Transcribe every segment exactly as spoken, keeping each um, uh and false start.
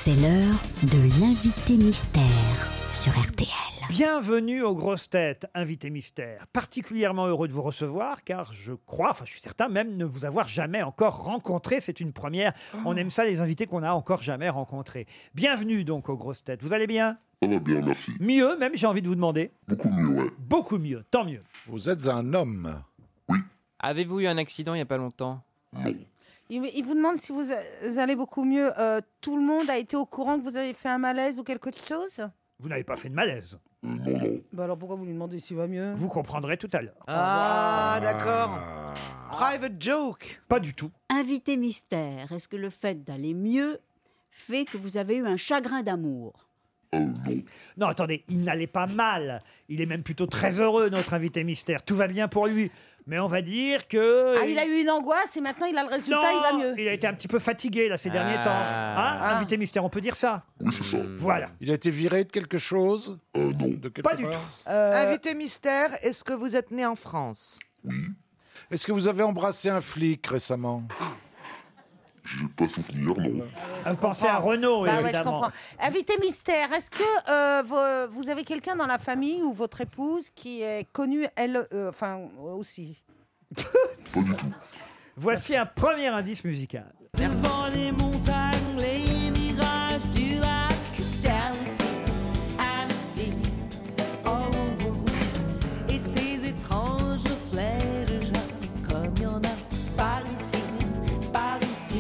C'est l'heure de l'invité mystère sur R T L. Bienvenue aux grosses têtes, invité mystère. Particulièrement heureux de vous recevoir car je crois, enfin je suis certain même ne vous avoir jamais encore rencontré. C'est une première. On aime ça les invités qu'on n'a encore jamais rencontrés. Bienvenue donc aux grosses têtes. Vous allez bien ? Ça va bien, merci. Mieux même, j'ai envie de vous demander. Beaucoup mieux, ouais. Beaucoup mieux, tant mieux. Vous êtes un homme. Avez-vous eu un accident il n'y a pas longtemps ? Non. Il, il vous demande si vous, vous allez beaucoup mieux. Euh, tout le monde a été au courant que vous avez fait un malaise ou quelque chose ? Vous n'avez pas fait de malaise. Euh, non, non. Bah alors pourquoi vous lui demandez s'il va mieux ? Vous comprendrez tout à l'heure. Ah, d'accord. Private joke. Pas du tout. Invité mystère, est-ce que le fait d'aller mieux fait que vous avez eu un chagrin d'amour ? Euh, non. Non, attendez, il n'allait pas mal. Il est même plutôt très heureux, notre invité mystère. Tout va bien pour lui. Mais on va dire que... Ah, il a eu une angoisse et maintenant il a le résultat, non, il va mieux. il a été un petit peu fatigué là ces derniers Ah. temps. Hein, Ah. invité mystère, on peut dire ça. Oui, c'est ça. Voilà. Il a été viré de quelque chose Euh, non. de quelque Pas du part tout. Euh, Invité mystère, est-ce que vous êtes né en France ? Est-ce que vous avez embrassé un flic récemment? J'ai pas souvenir, non. Ah, vous pensez à Renault, bah ouais, je évidemment. comprends. Invité mystère, est-ce que euh, vous, vous avez quelqu'un dans la famille ou votre épouse qui est connue, elle, euh, enfin aussi ? Pas du tout. Voici un premier indice musical. Devant les montagnes, les mirages du lac d'Annecy, Annecy, oh, oh, oh. Et ces étranges reflets de jardin, comme il y en a par ici, par ici.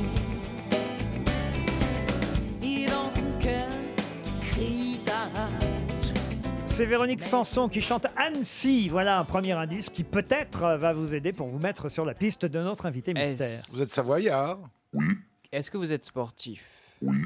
Et dans ton cœur, tu cries ta rage. C'est Véronique Sanson qui chante Annecy. Voilà un premier indice qui peut-être euh, va vous aider pour vous mettre sur la piste de notre invité mystère. Vous êtes savoyard? Oui, Est-ce que vous êtes sportif ? oui.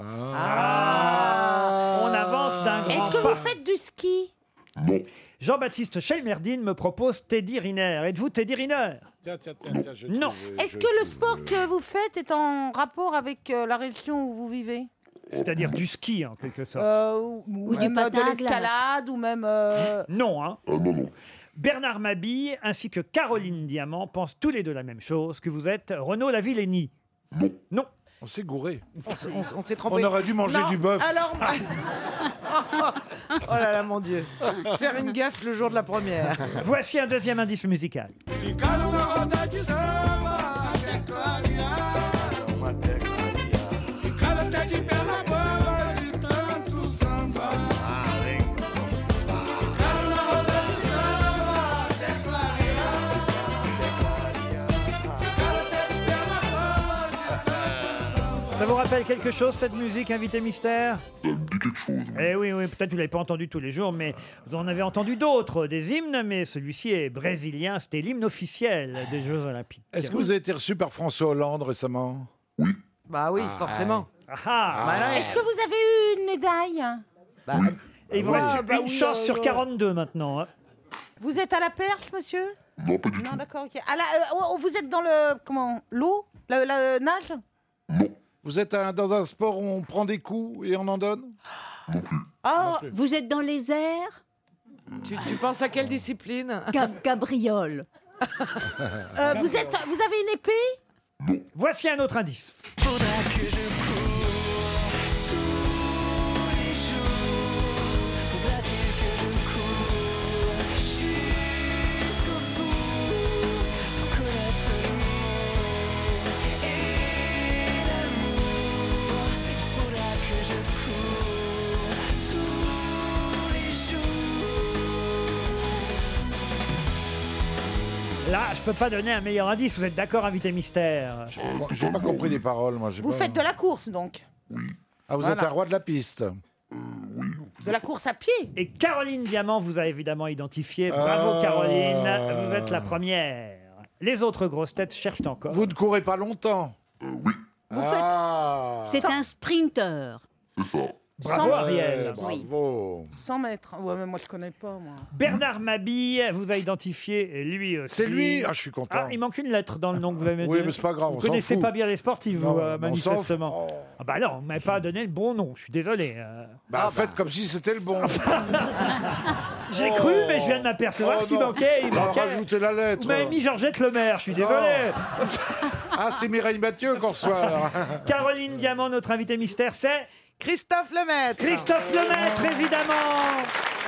Ah. On avance d'un grand Est-ce que pas. vous faites du ski ? Non. Jean-Baptiste Chelmerdine me propose Teddy Riner. Êtes-vous Teddy Riner? Tiens, tiens, tiens, tiens, je Non. trouve- Est-ce je que le trouve, sport euh, que vous faites est en rapport avec euh, la région où vous vivez ? C'est-à-dire du ski en quelque sorte. Euh, ou Ou ou du même patin à de l'escalade, ou même... euh, Non, hein. Ah, non, non. Bernard Mabille ainsi que Caroline Diamant pensent tous les deux la même chose, que vous êtes Renaud Lavillenie. Non. Non. On s'est gouré. On, s- on s- on s'est trompé. On aurait dû manger Non, du bœuf. Alors. Oh là là, mon Dieu. Faire une gaffe le jour de la première. Voici un deuxième indice musical. Ça vous rappelle quelque chose, cette musique, invité mystère? Ça me dit quelque chose. oui. Eh oui, oui, peut-être vous ne l'avez pas entendu tous les jours, mais vous en avez entendu d'autres, des hymnes, mais celui-ci est brésilien, c'était l'hymne officiel des Jeux Olympiques. Est-ce que vous avez été reçu par François Hollande récemment? Oui. Bah oui, forcément. Ah ah. Bah non, Est-ce que vous avez eu une médaille ? bah, Et il vous Ouais, reste bah une oui, chance euh, sur euh. quarante-deux maintenant. hein. Vous êtes à la perche, monsieur ? Non, pas du Non, tout. d'accord, ok. À la- euh, oh, vous êtes dans le... Comment ? L'eau ? Le, le nage ? Non. Vous êtes un- dans un sport où on prend des coups et on en donne? Non plus. Oh, Vous êtes dans les airs ? tu, tu penses à quelle discipline ? Cab- Cabriole. euh, vous, êtes, vous avez une épée ? Voici un autre indice. Faudra que je cours tous les jours. Faudra-t-il que je cours jusqu'au bout pour connaître l'amour et l'amour. Il faudra que je cours tous les jours. Là, je peux pas donner un meilleur indice. Vous êtes d'accord, invité mystère? Moi, J'ai pas compris les paroles, moi. j'ai Vous pas- faites de la course, donc ? Ah, vous Voilà. êtes un roi de la piste. De la course à pied ? Et Caroline Diamant vous a évidemment identifié. Bravo, Ah. Caroline. Vous êtes la première. Les autres grosses têtes cherchent encore. Vous ne courez pas longtemps. Euh, oui, Vous Ah. C'est un sprinter. c'est ça. Bravo, Sans- Ariel. Ouais, bravo. cent mètres. Ouais, mais moi, je connais pas, moi. Bernard Mabille vous a identifié, lui aussi. C'est lui? Ah, je suis content. Ah, il manque une lettre dans le nom que vous avez Oui, donné. mais c'est pas grave, Vous on s'en connaissez fout. pas bien les sportifs, vous, Non, euh, mais on s'en manifestement. fout. Oh. Ah bah non, vous m'avez pas donné le bon nom. Je suis désolé. euh. Bah, faites comme si c'était le bon. J'ai Oh. cru, mais je viens de m'apercevoir Oh, qu'il non. manquait. Il Bah, manquait. rajoutez la lettre. Vous m'avez mis Georgette Lemaire. Je suis désolé. Ah, c'est Mireille Mathieu qu'on reçoit, alors. Caroline Diamant, notre invitée mystère, c'est Christophe Lemaître. Christophe Lemaître, évidemment.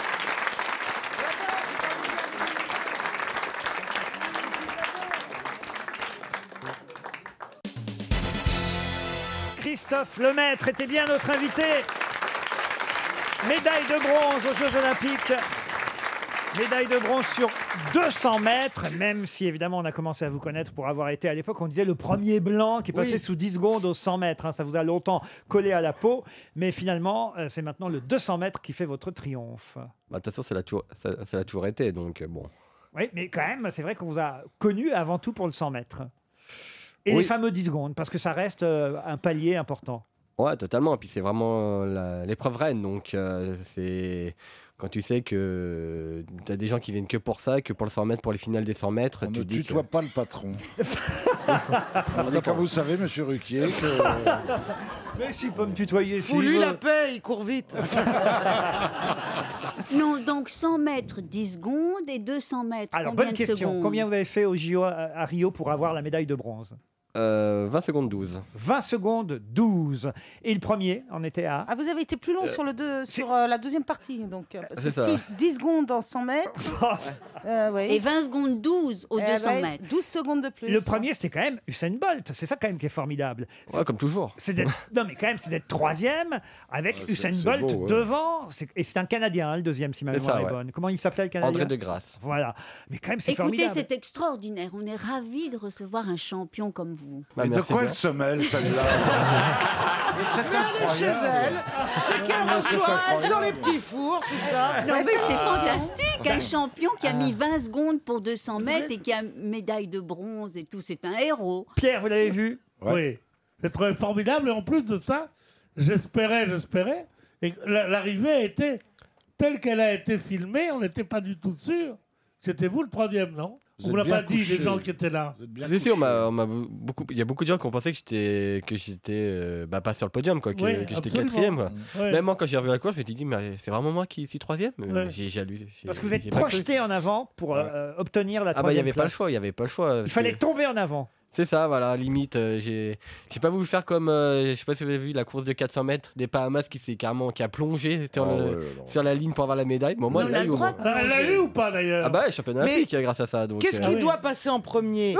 Christophe Lemaître était bien notre invité. Médaille de bronze aux Jeux Olympiques. Médaille de bronze sur deux cents mètres, même si évidemment on a commencé à vous connaître pour avoir été à l'époque, on disait le premier blanc qui passait Oui. sous dix secondes aux cent mètres. hein, ça vous a longtemps collé à la peau, mais finalement euh, c'est maintenant le deux cents mètres qui fait votre triomphe. Bah, de toute façon, ça l'a toujours, ça, ça l'a toujours été, donc euh, bon. Oui, mais quand même, c'est vrai qu'on vous a connu avant tout pour le cent mètres. Et Oui. les fameux dix secondes, parce que ça reste euh, un palier important. Ouais, totalement. Et puis c'est vraiment la- l'épreuve reine, donc euh, c'est quand tu sais que t'as des gens qui viennent que pour ça, que pour le cent mètres, pour les finales des cent mètres, On tu ne te dis tutoie que... pas le patron. Et quand vous savez, monsieur Ruquier, que... Mais s'il peut me tutoyer, Fous s'il lui veut. la paix, il court vite. Non, donc cent mètres, dix secondes et deux cents mètres. Alors, combien bonne de question. secondes Combien vous avez fait au J O à, à Rio pour avoir la médaille de bronze? Euh, vingt secondes douze. vingt secondes douze. Et le premier en était à... Ah, vous avez été plus long sur, le deux, c'est- sur euh, la deuxième partie. Donc, euh, parce C'est que ça. si dix secondes en cent mètres. euh, oui. Et vingt secondes douze aux Eh deux cents ouais, mètres. douze secondes de plus. Le premier, c'était quand même Usain Bolt. C'est ça quand même qui est formidable. Ouais, comme toujours. C'est d'être... Non, mais quand même, c'est d'être troisième avec Ouais, c'est- Usain c'est Bolt beau, ouais. devant. C'est- Et c'est un Canadien, hein, le deuxième, si ma C'est mémoire ça, est ouais. bonne. Comment il s'appelait, le Canadien? André de Grasse. Voilà. Mais quand même, c'est Écoutez, formidable. c'est extraordinaire. On est ravis de recevoir un champion comme vous. Bah, Mais de merci quoi bien. elle se mêle, celle-là? Mais c'est Elle est chez elle. C'est qu'elle Mais c'est reçoit, elle sort les incroyable. petits fours, tout ça. Non, mais c'est fantastique, Ben, un champion qui a ah. mis vingt secondes pour deux cents mètres et qui a médaille de bronze et tout, c'est un héros. Pierre, vous l'avez vu? Ouais. Oui, j'ai trouvé formidable. Et en plus de ça, j'espérais, j'espérais. Et la- l'arrivée a été telle qu'elle a été filmée. On n'était pas du tout sûr. C'était vous le troisième, non? Vous On vous êtes l'a pas bien dit, les couché. gens qui étaient là. Vous êtes bien C'est sûr, on couché. m'a- on m'a beaucoup, il y a beaucoup de gens qui ont pensé que j'étais, que j'étais, euh, bah, pas sur le podium, quoi, que, Oui, que j'étais absolument. quatrième, quoi. Ouais. Même moi, quand j'ai revu la course, je me suis dit, mais c'est vraiment moi qui suis troisième. Euh, Ouais. J'ai, j'ai, j'ai- Parce que vous êtes j'ai pas cru. projeté en avant pour euh, euh, obtenir la Ah bah il troisième y avait pas le place. choix, il y avait pas le choix. Il parce fallait que- tomber en avant. C'est ça, voilà, limite. euh, j'ai, j'ai pas voulu faire comme, euh, je sais pas si vous avez vu la course de quatre cents mètres des Bahamas qui s'est carrément, qui a plongé sur, Ah le- ouais, non. sur la ligne pour avoir la médaille. Bon, moi, Mais on elle a l'a le eu au droit moins. de Alors, elle l'a eu ou pas d'ailleurs? Ah bah ouais, championnat Mais olympique grâce à ça. Donc, Qu'est-ce euh, qui oui. doit passer en premier?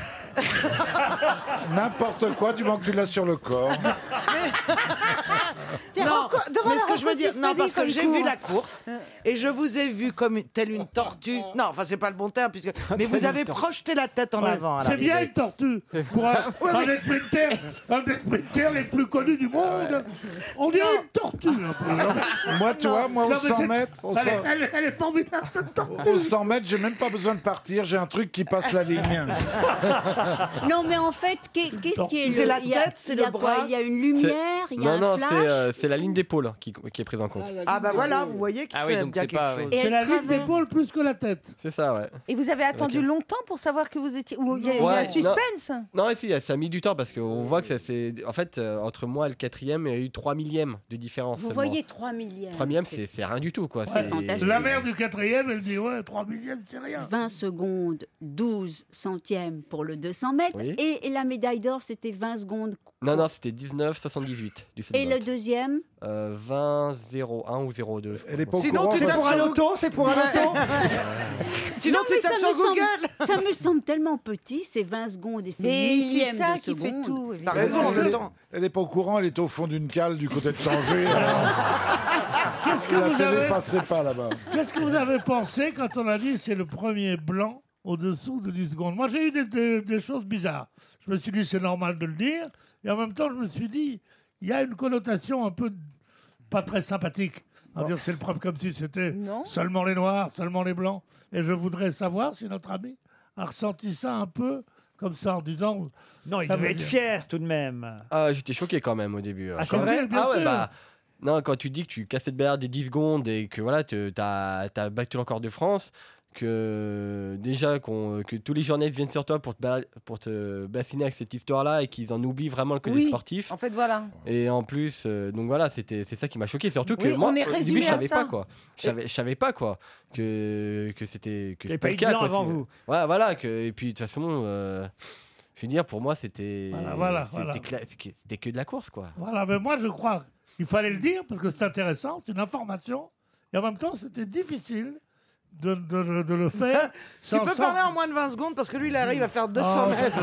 N'importe quoi, du moment que tu l'as sur le corps. Tiens, Non, encore- demande mais ce à que je veux Rocco dire, non, Siffredi parce quand que il j'ai court. vu la course et je vous ai vu comme telle une tortue. Non, enfin c'est pas le bon terme puisque. Mais vous avez projeté la tête en Ouais. avant. à C'est bien l'arrivée. une tortue pour un, un des sprinters, un des sprinters les plus connus du monde. On dirait une tortue un peu. non Moi, tu vois, moi, au Non, mais cent c'est- mètres, au Elle est, cent- elle est- elle est formidable, cette tortue. au cent mètres, j'ai même pas besoin de partir, j'ai un truc qui passe la ligne. Non, mais en fait, qu'est- qu'est-ce qui est C'est le- la il y a- tête, c'est il y a le quoi bras. Il y a une lumière, il y a non, un non, flash. c'est, euh, c'est la ligne d'épaule qui, qui est prise en compte. Ah bah voilà, vous voyez qu'il Ah oui, fait donc bien c'est quelque pas- chose. Et C'est elle la ligne traverse- d'épaule plus que la tête. C'est ça, ouais. Et vous avez attendu Ok. longtemps pour savoir que vous étiez. Ou il y a, il y a Ouais, un suspense. Non, et si, ça a mis du temps parce qu'on voit que ça c'est. En fait, euh, entre moi et le quatrième, il y a eu trois millièmes de différence. Vous seulement. voyez trois millièmes. trois millièmes, c'est, c'est rien du tout, quoi. C'est fantastique. La mère du quatrième, elle dit ouais, trois millièmes, c'est rien. vingt secondes, douze centièmes pour le deux cents mètres. Oui. Et, et la médaille d'or, c'était vingt secondes. Non, non, c'était dix-neuf soixante-dix-huit du Et le Sunbelt. deuxième Euh, vingt zéro un ou zéro deux. je crois. Elle est pas au Sinon, courant. tu C'est parce- pour un loto, c'est pour un loto. Sinon Non, tu mais tapes ça sur me semble- Google. Ça me semble tellement petit, ces vingt secondes et ces Mais c'est millièmes ça de qui fait seconde. tout. T'as évidemment. raison, Elle est- attends. Elle est pas au courant, elle était au fond d'une cale du côté de Tanger. Qu'est-ce que La vous télé avez, passait pas là-bas. qu'est-ce que vous avez pensé quand on a dit c'est le premier blanc au-dessous de dix secondes? Moi, j'ai eu des, des- des choses bizarres. Je me suis dit c'est normal de le dire. Et en même temps, je me suis dit il y a une connotation un peu pas très sympathique. À dire c'est le problème comme si c'était Non. seulement les noirs, seulement les blancs. Et je voudrais savoir si notre ami a ressenti ça un peu comme ça en disant. Non, il Ça devait veut être dire. fier tout de même. Ah, j'étais choqué quand même au début. Ah, c'est Quand- vrai Bien Ah ouais, sûr. bah. Non, quand tu dis que tu cassais de barrière des dix secondes et que voilà, tu as, battu le record de France, que déjà qu'on, que tous les journalistes viennent sur toi pour te, ba- pour te bassiner avec cette histoire-là et qu'ils en oublient vraiment le côté Oui. sportif. En fait, voilà. Et en plus, euh, donc voilà, c'était, c'est ça qui m'a choqué. Surtout que Oui, moi, on est au début, résumé je à savais ça. pas quoi. Je savais, je savais pas quoi que que c'était que Il n'y avait c'était pas le eu de cas. blanc quoi. avant C'est- vous. Ouais, voilà. Que, et puis de toute façon, euh, je veux dire, pour moi, c'était Voilà, voilà, c'était, voilà. cla- c'était que de la course, quoi. Voilà, mais moi je crois il fallait le dire parce que c'est intéressant, c'est une information. Et en même temps, c'était difficile de, de, de, de le faire. Tu sans peux sans- parler en moins de vingt secondes parce que lui, il arrive à faire deux cents Oh, mètres.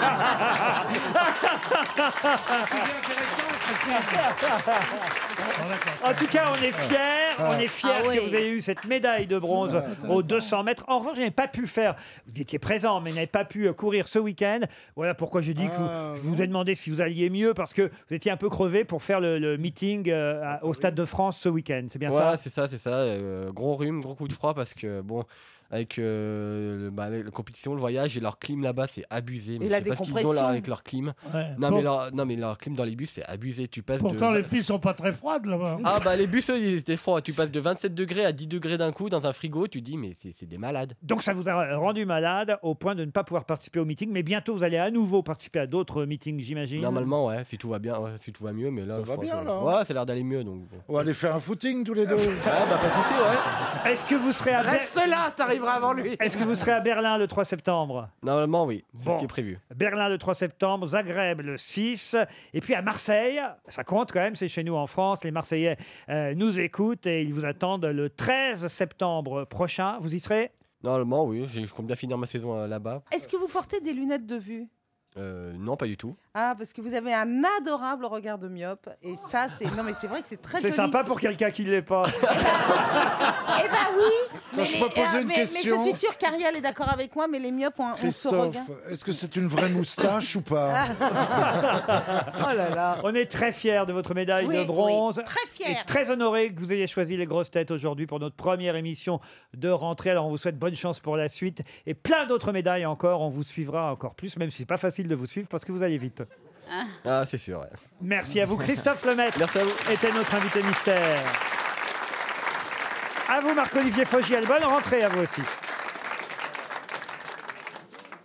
En tout cas, on est fiers, on est fiers Ah oui. que vous ayez eu cette médaille de bronze aux deux cents mètres. En revanche, je n'avez pas pu faire, vous étiez présent, mais n'avez pas pu euh, courir ce week-end. Voilà pourquoi je dis que vous- je vous ai demandé si vous alliez mieux, parce que vous étiez un peu crevé pour faire le, le meeting euh, à- au Stade de France ce week-end. C'est bien Voilà, ça c'est ça, c'est ça. euh, gros rhume, gros coup de froid parce que bon, avec, euh, le- bah, avec la compétition, le voyage et leur clim là-bas, c'est abusé. Mais Et je la sais pas ce qu'ils ont décompression. là avec leur clim. Ouais. Non, Pour- mais leur, non, mais leur clim dans les bus, c'est abusé. Tu passes Pourtant, de... les filles sont pas très froides là-bas. Ah bah les bus, eux, ils étaient froids. Tu passes de vingt-sept degrés à dix degrés d'un coup dans un frigo. Tu dis, mais c'est c'est des malades. Donc ça vous a rendu malade au point de ne pas pouvoir participer au meeting, mais bientôt vous allez à nouveau participer à d'autres meetings, j'imagine. Normalement, ouais, si tout va bien, ouais, si tout va mieux, mais là, Ça je va pense, bien, euh, là, hein. Ouais, ça a l'air d'aller mieux, donc. bon. On va aller faire un footing tous les deux. Ouais, bah pas de souci, ouais. Est-ce que vous serez à Ber- Reste là, t'arriveras avant lui. Est-ce que vous serez à Berlin le trois septembre? Normalement, oui, c'est Bon. ce qui est prévu. Berlin le trois septembre, Zagreb le six, et puis à Marseille, ça compte quand même, c'est chez nous en France, les Marseillais euh, nous écoutent et ils vous attendent le treize septembre prochain. Vous y serez? Normalement, oui, j'ai- je compte bien finir ma saison euh, là-bas. Est-ce que vous portez des lunettes de vue? Euh, non, pas du tout. Ah, parce que vous avez un adorable regard de myope. Et ça, c'est. Non, mais c'est vrai que c'est très C'est joli. sympa pour quelqu'un qui ne l'est pas. Eh ben oui. Mais, je les- peux poser euh, une mais- question mais je suis sûre qu'Ariel est d'accord avec moi, mais les myopes, on, on se Christophe, regarde. est-ce que c'est une vraie moustache ou pas Oh là là. On est très fiers de votre médaille Oui, de bronze. oui, très Et fiers. très honoré que vous ayez choisi les grosses têtes aujourd'hui pour notre première émission de rentrée. Alors on vous souhaite bonne chance pour la suite et plein d'autres médailles encore. On vous suivra encore plus, même si c'est pas facile de vous suivre parce que vous allez vite. Ah, c'est sûr, ouais. Merci à vous. Christophe Lemaitre Merci à vous. était notre invité mystère. À vous Marc-Olivier Fogiel. Bonne rentrée à vous aussi.